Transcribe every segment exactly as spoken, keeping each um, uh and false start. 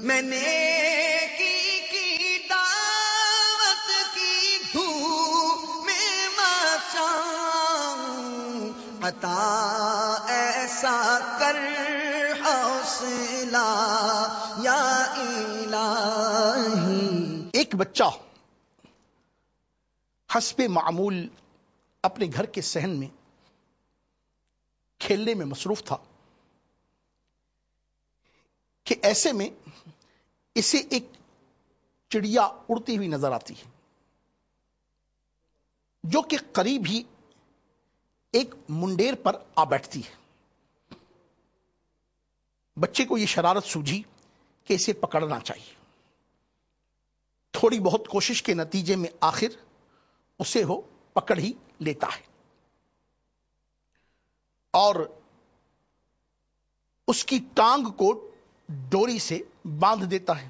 میں نے کی کی دعوت کی دھوم میں مچاؤں، عطا ایسا کر حوصلہ یا الہی۔ ایک بچہ حسب معمول اپنے گھر کے صحن میں کھیلنے میں مصروف تھا کہ ایسے میں اسے ایک چڑیا اڑتی ہوئی نظر آتی ہے، جو کہ قریب ہی ایک منڈیر پر آ بیٹھتی ہے۔ بچے کو یہ شرارت سوجھی کہ اسے پکڑنا چاہیے۔ تھوڑی بہت کوشش کے نتیجے میں آخر اسے وہ پکڑ ہی لیتا ہے اور اس کی ٹانگ کو ڈوری سے باندھ دیتا ہے،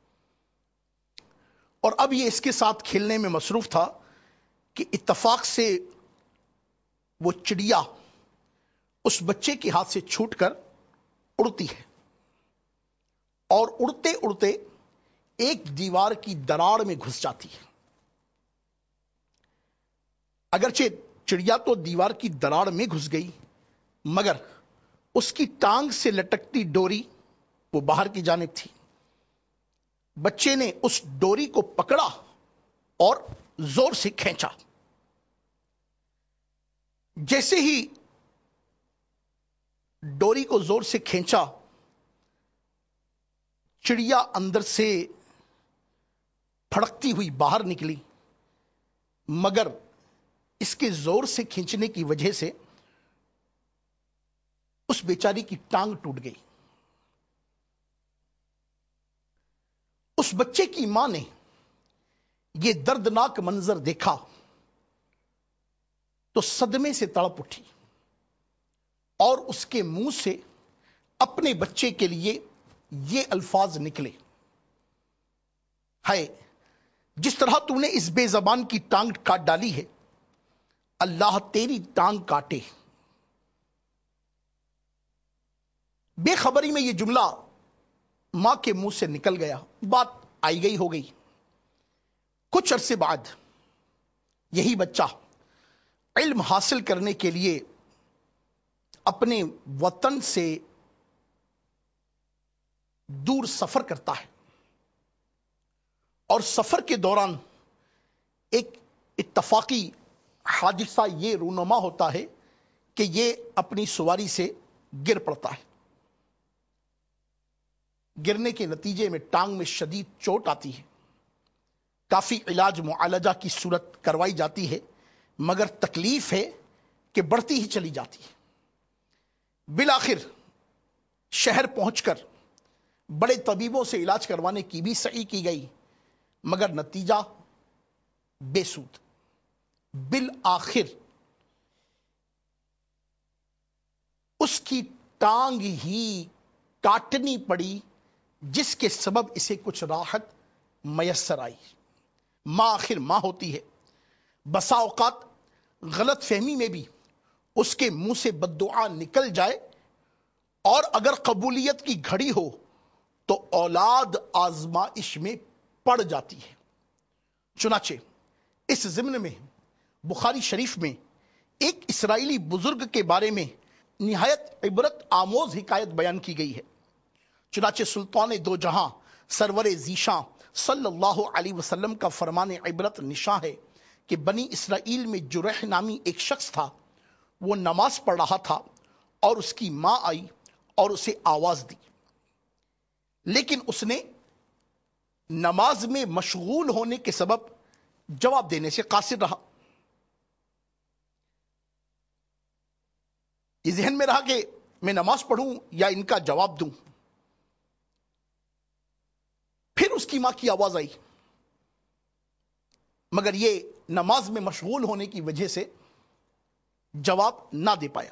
اور اب یہ اس کے ساتھ کھیلنے میں مصروف تھا کہ اتفاق سے وہ چڑیا اس بچے کے ہاتھ سے چھوٹ کر اڑتی ہے اور اڑتے اڑتے ایک دیوار کی دراڑ میں گھس جاتی ہے۔ اگرچہ چڑیا تو دیوار کی دراڑ میں گھس گئی، مگر اس کی ٹانگ سے لٹکتی ڈوری وہ باہر کی جانب تھی۔ بچے نے اس ڈوری کو پکڑا اور زور سے کھینچا۔ جیسے ہی ڈوری کو زور سے کھینچا، چڑیا اندر سے پھڑکتی ہوئی باہر نکلی، مگر اس کے زور سے کھینچنے کی وجہ سے اس بیچاری کی ٹانگ ٹوٹ گئی۔ اس بچے کی ماں نے یہ دردناک منظر دیکھا تو صدمے سے تڑپ اٹھی اور اس کے منہ سے اپنے بچے کے لیے یہ الفاظ نکلے: ہائے، جس طرح تو نے اس بے زبان کی ٹانگ کاٹ ڈالی ہے، اللہ تیری ٹانگ کاٹے۔ بے خبری میں یہ جملہ ماں کے منہ سے نکل گیا، بات آئی گئی ہو گئی۔ کچھ عرصے بعد یہی بچہ علم حاصل کرنے کے لیے اپنے وطن سے دور سفر کرتا ہے، اور سفر کے دوران ایک اتفاقی حادثہ یہ رونما ہوتا ہے کہ یہ اپنی سواری سے گر پڑتا ہے۔ گرنے کے نتیجے میں ٹانگ میں شدید چوٹ آتی ہے۔ کافی علاج معالجہ کی صورت کروائی جاتی ہے، مگر تکلیف ہے کہ بڑھتی ہی چلی جاتی ہے۔ بالآخر شہر پہنچ کر بڑے طبیبوں سے علاج کروانے کی بھی سعی کی گئی، مگر نتیجہ بے سود۔ بالآخر اس کی ٹانگ ہی کاٹنی پڑی، جس کے سبب اسے کچھ راحت میسر آئی۔ ماں آخر ماں ہوتی ہے، بسا اوقات غلط فہمی میں بھی اس کے منہ سے بد دعا نکل جائے، اور اگر قبولیت کی گھڑی ہو تو اولاد آزمائش میں پڑ جاتی ہے۔ چنانچہ اس ضمن میں بخاری شریف میں ایک اسرائیلی بزرگ کے بارے میں نہایت عبرت آموز حکایت بیان کی گئی ہے۔ چنانچہ سلطان دو جہاں سرور ذیشاں صلی اللہ علیہ وسلم کا فرمان عبرت نشاں ہے کہ بنی اسرائیل میں جرح نامی ایک شخص تھا۔ وہ نماز پڑھ رہا تھا اور اس کی ماں آئی اور اسے آواز دی، لیکن اس نے نماز میں مشغول ہونے کے سبب جواب دینے سے قاصر رہا۔ یہ ذہن میں رہا کہ میں نماز پڑھوں یا ان کا جواب دوں۔ پھر اس کی ماں کی آواز آئی، مگر یہ نماز میں مشغول ہونے کی وجہ سے جواب نہ دے پایا،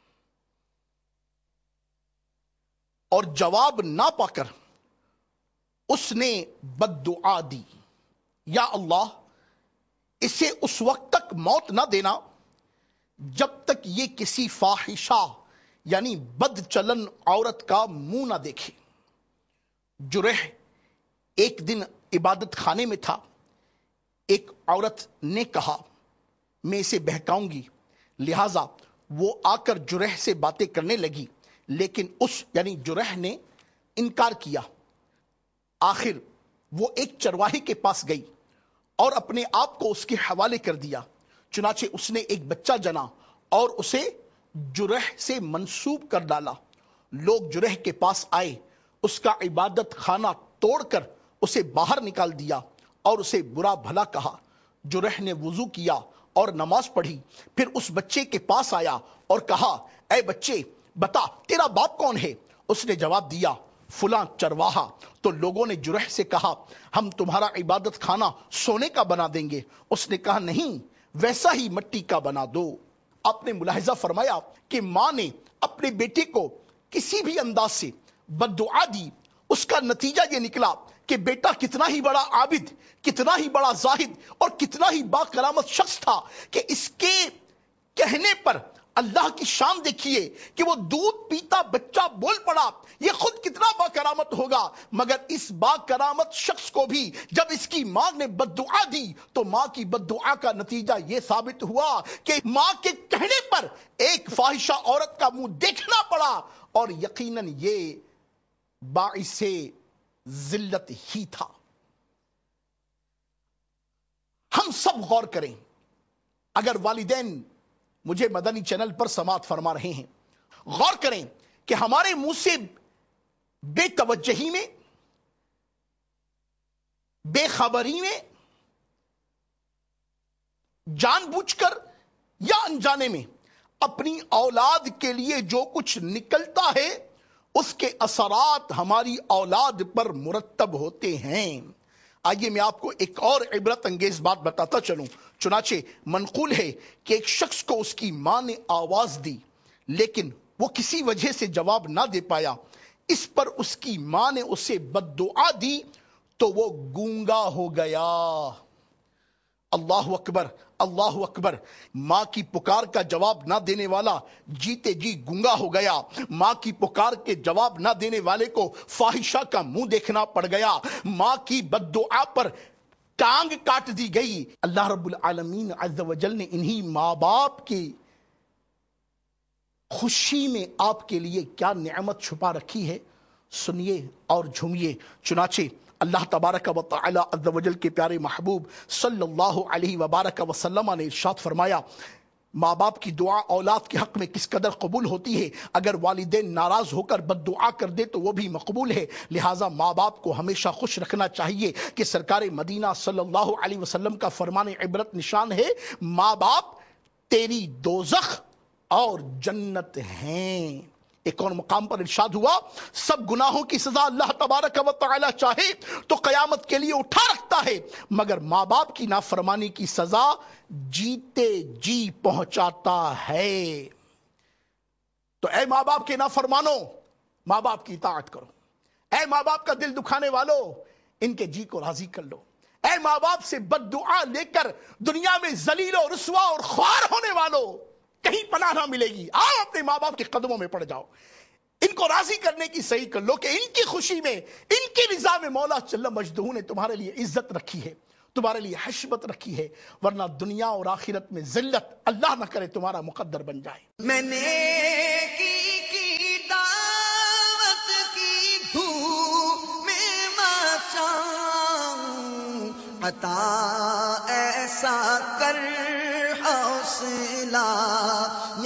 اور جواب نہ پا کر اس نے بد دعا دی: یا اللہ، اسے اس وقت تک موت نہ دینا جب تک یہ کسی فاحشہ یعنی بد چلن عورت کا منہ نہ دیکھے، جرح ایک دن عبادت خانے میں تھا. ایک عورت نے کہا میں اسے بہکاؤں گی، لہذا وہ آ کر جرح سے باتیں کرنے لگی، لیکن اس یعنی جرح نے انکار کیا. آخر وہ ایک چرواہے کے پاس گئی اور اپنے آپ کو اس کے حوالے کر دیا. چنانچہ اس نے ایک بچہ جنا اور اسے جرح سے منسوب کر ڈالا. لوگ جرح کے پاس آئے، اس کا عبادت خانہ توڑ کر اسے باہر نکال دیا اور اسے برا بھلا کہا. جرح نے وضو کیا اور نماز پڑھی، پھر اس بچے کے پاس آیا اور کہا اے بچے بتا تیرا باپ کون ہے؟ اس نے جواب دیا فلاں چرواہا. تو لوگوں نے جرح سے کہا ہم تمہارا عبادت خانہ سونے کا بنا دیں گے. اس نے کہا نہیں، ویسا ہی مٹی کا بنا دو. آپ نے ملاحظہ فرمایا کہ ماں نے اپنے بیٹے کو کسی بھی انداز سے بد دعا دی. اس کا نتیجہ یہ نکلا کہ بیٹا کتنا ہی بڑا عابد، کتنا ہی بڑا زاہد اور کتنا ہی با کرامت شخص تھا کہ اس کے کہنے پر اللہ کی شان دیکھیے کہ وہ دودھ پیتا بچہ بول پڑا. یہ خود کتنا با کرامت ہوگا، مگر اس با کرامت شخص کو بھی جب اس کی ماں نے بد دعا دی تو ماں کی بد دعا کا نتیجہ یہ ثابت ہوا کہ ماں کے کہنے پر ایک فاحشہ عورت کا منہ دیکھنا پڑا، اور یقیناً یہ باعث ذلت ہی تھا. ہم سب غور کریں. اگر والدین مجھے مدنی چینل پر سماعت فرما رہے ہیں، غور کریں کہ ہمارے منہ سے بے توجہی میں، بے خبری میں، جان بوجھ کر یا انجانے میں اپنی اولاد کے لیے جو کچھ نکلتا ہے اس کے اثرات ہماری اولاد پر مرتب ہوتے ہیں. آئیے میں آپ کو ایک اور عبرت انگیز بات بتاتا چلوں. چنانچہ منقول ہے کہ ایک شخص کو اس کی ماں نے آواز دی لیکن وہ کسی وجہ سے جواب نہ دے پایا. اس پر اس کی ماں نے اسے بد دعا دی تو وہ گونگا ہو گیا. اللہ اکبر، اللہ اکبر. ماں کی پکار کا جواب نہ دینے والا جیتے جی گونگا ہو گیا. ماں کی پکار کے جواب نہ دینے والے کو فاحشہ کا منہ دیکھنا پڑ گیا. ماں کی بد دعا پر ٹانگ کاٹ دی گئی. اللہ رب العالمین عز و جل نے انہی ماں باپ کی خوشی میں آپ کے لیے کیا نعمت چھپا رکھی ہے، سنیے اور جھومیے. چنانچہ اللہ تبارک و تعالی عز و جل کے پیارے محبوب صلی اللہ علیہ وبارک وسلم نے ارشاد فرمایا ماں باپ کی دعا اولاد کے حق میں کس قدر قبول ہوتی ہے. اگر والدین ناراض ہو کر بد دعا کر دے تو وہ بھی مقبول ہے. لہٰذا ماں باپ کو ہمیشہ خوش رکھنا چاہیے کہ سرکار مدینہ صلی اللہ علیہ وسلم کا فرمان عبرت نشان ہے ماں باپ تیری دوزخ اور جنت ہیں. ایک اور مقام پر ارشاد ہوا سب گناہوں کی سزا اللہ تبارک و تعالی چاہے تو قیامت کے لیے اٹھا رکھتا ہے، مگر ماں باپ کی نافرمانی کی سزا جیتے جی پہنچاتا ہے. تو اے ماں باپ کے نافرمانو، ماں باپ کی اطاعت کرو. اے ماں باپ کا دل دکھانے والو، ان کے جی کو راضی کر لو. اے ماں باپ سے بد دعا لے کر دنیا میں ذلیل و رسوا اور خوار ہونے والو، کہیں پناہ نہ ملے گی. آؤ اپنے ماں باپ کے قدموں میں پڑ جاؤ، ان کو راضی کرنے کی صحیح کر لو کہ ان کی خوشی میں، ان کی رضا میں مولا جل مجدہ نے تمہارے لیے عزت رکھی ہے، تمہارے لیے حشمت رکھی ہے، ورنہ دنیا اور آخرت میں ذلت اللہ نہ کرے تمہارا مقدر بن جائے. میں نے کی کی دعوت کی دھوم میں مچاؤں، عطا ایسا کر حوصلہ